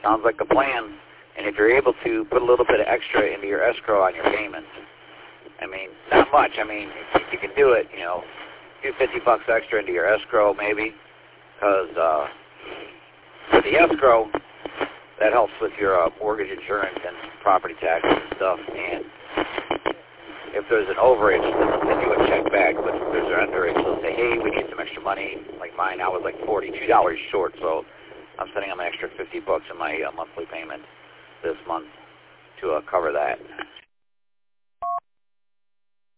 Sounds like a plan. And if you're able to put a little bit of extra into your escrow on your payments, I mean, not much. I mean, if you can do it, you know, do $50 extra into your escrow maybe, because with the escrow, that helps with your mortgage insurance and property taxes and stuff. And if there's an overage, they'll send you a check back. But if there's an underage, they'll say, hey, we need some extra money. Like mine, I was like $42 short, so I'm sending them an extra $50 in my monthly payment this month to cover that.